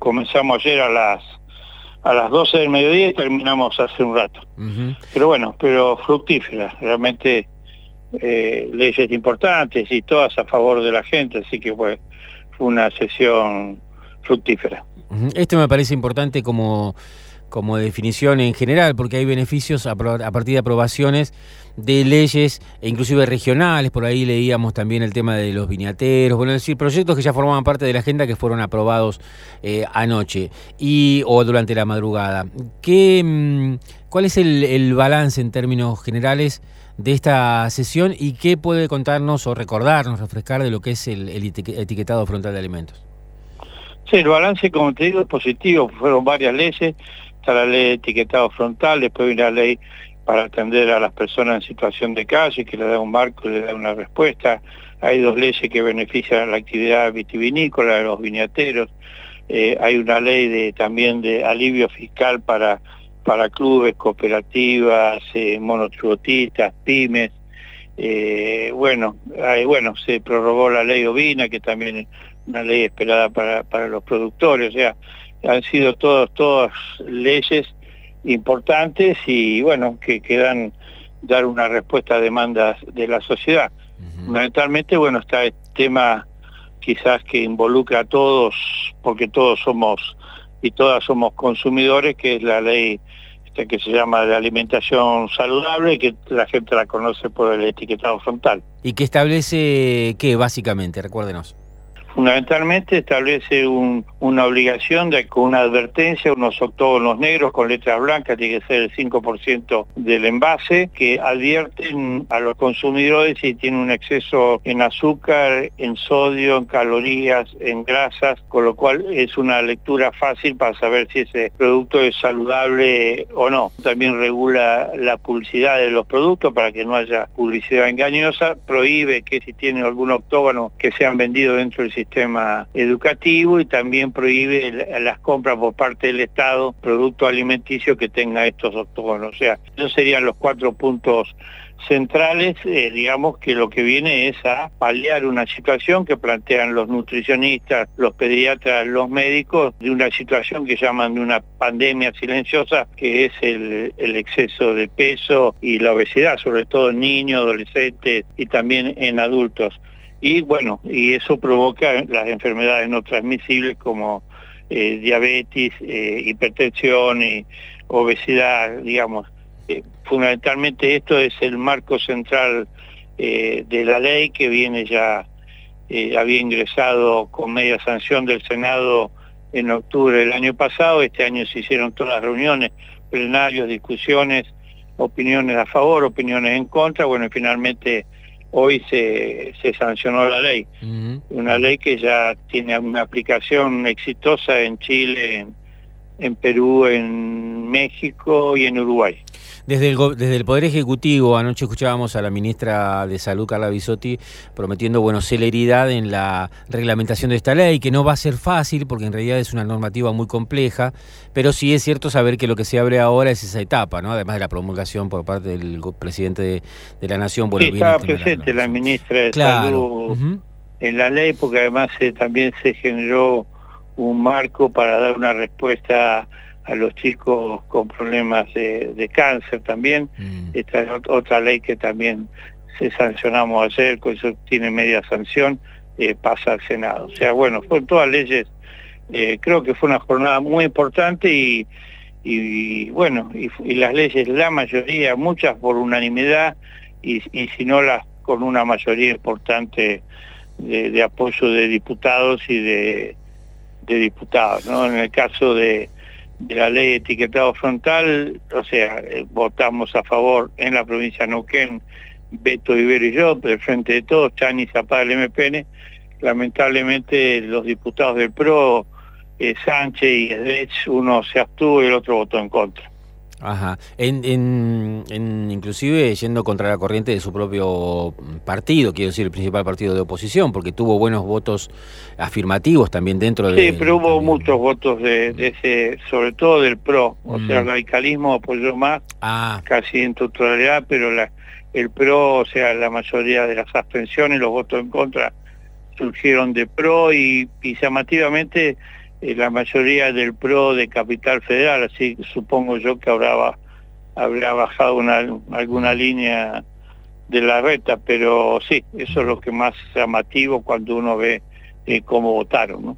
comenzamos ayer a las 12 del mediodía y terminamos hace un rato. Pero bueno, fructífera, realmente leyes importantes y todas a favor de la gente, así que fue una sesión fructífera. Esto me parece importante como definición en general, porque hay beneficios a partir de aprobaciones de leyes, e inclusive regionales. Por ahí leíamos también el tema de los viñateros, bueno, es decir, proyectos que ya formaban parte de la agenda que fueron aprobados anoche o durante la madrugada. ¿Cuál es el balance en términos generales de esta sesión y qué puede contarnos o recordarnos, refrescar de lo que es el etiquetado frontal de alimentos? Sí, el balance, como te digo, es positivo. Fueron varias leyes. Está la ley de etiquetado frontal, después viene la ley para atender a las personas en situación de calle, que le da un marco y le da una respuesta. Hay 2 leyes que benefician la actividad vitivinícola de los viñateros. Hay una ley también de alivio fiscal para clubes, cooperativas, monotributistas, pymes. Se prorrogó la ley ovina, que también es una ley esperada para los productores. O sea, han sido todas leyes importantes y que dar una respuesta a demandas de la sociedad. Fundamentalmente, está el tema quizás que involucra a todos, porque todos somos y todas somos consumidores, que es la ley que se llama de alimentación saludable, que la gente la conoce por el etiquetado frontal. ¿Y que establece qué, básicamente? Recuérdenos. Fundamentalmente establece una obligación con una advertencia, unos octógonos negros con letras blancas, tiene que ser el 5% del envase, que advierten a los consumidores si tiene un exceso en azúcar, en sodio, en calorías, en grasas, con lo cual es una lectura fácil para saber si ese producto es saludable o no. También regula la publicidad de los productos para que no haya publicidad engañosa, prohíbe que si tiene algún octógono que sean vendidos dentro del sistema educativo y también prohíbe las compras por parte del Estado, producto alimenticio que tenga estos octógonos. O sea, esos serían los 4 puntos centrales, digamos que lo que viene es a paliar una situación que plantean los nutricionistas, los pediatras, los médicos, de una situación que llaman de una pandemia silenciosa, que es el exceso de peso y la obesidad, sobre todo en niños, adolescentes y también en adultos. Y eso provoca las enfermedades no transmisibles como diabetes, hipertensión y obesidad, digamos. Fundamentalmente esto es el marco central de la ley, que viene había ingresado con media sanción del Senado en octubre del año pasado. Este año se hicieron todas las reuniones, plenarios, discusiones, opiniones a favor, opiniones en contra. Y finalmente hoy se sancionó la ley. Una ley que ya tiene una aplicación exitosa en Chile, en Perú, en México y en Uruguay. Desde el Poder Ejecutivo, anoche escuchábamos a la ministra de Salud, Carla Bisotti, prometiendo celeridad en la reglamentación de esta ley, que no va a ser fácil porque en realidad es una normativa muy compleja, pero sí es cierto saber que lo que se abre ahora es esa etapa, ¿no? Además de la promulgación por parte del presidente de la Nación. Sí, estaba presente la ministra de Salud en la ley, porque además también se generó un marco para dar una respuesta a los chicos con problemas de cáncer también. Esta es otra ley que también se sancionamos ayer, con eso tiene media sanción, pasa al Senado. O sea, fueron todas leyes, creo que fue una jornada muy importante y las leyes, la mayoría, muchas por unanimidad y si no con una mayoría importante de apoyo de diputados y de diputados, ¿no? En el caso de la ley de etiquetado frontal, o sea, votamos a favor en la provincia de Neuquén, Beto, Ibero y yo, del Frente de Todos, Chani, Zapata, el MPN. Lamentablemente los diputados del PRO, Sánchez y Edech, uno se abstuvo y el otro votó en contra. Ajá. Inclusive yendo contra la corriente de su propio partido, quiero decir, el principal partido de oposición, porque tuvo buenos votos afirmativos también dentro de... Sí, pero hubo muchos votos de ese, sobre todo del PRO, o sea, el radicalismo apoyó más, casi en totalidad, pero el PRO, o sea, la mayoría de las abstenciones, los votos en contra, surgieron de PRO y llamativamente la mayoría del PRO de Capital Federal, así que supongo yo que habrá bajado alguna línea de la reta, pero sí, eso es lo que más llamativo cuando uno ve cómo votaron, ¿no?